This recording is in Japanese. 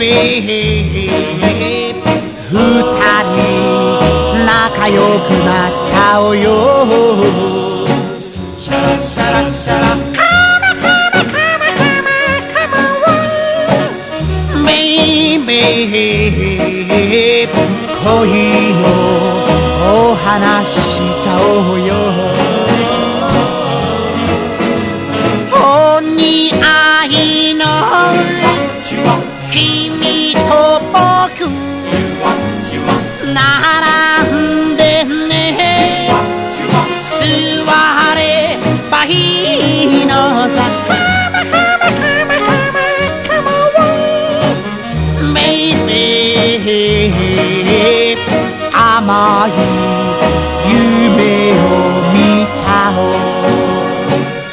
二人仲良くなっちゃおうよ。シャラシャラシャラベイベー恋のお話しちゃおうよ。お似合いの君と僕並んでね、座ればいいのさ。ベイベー甘い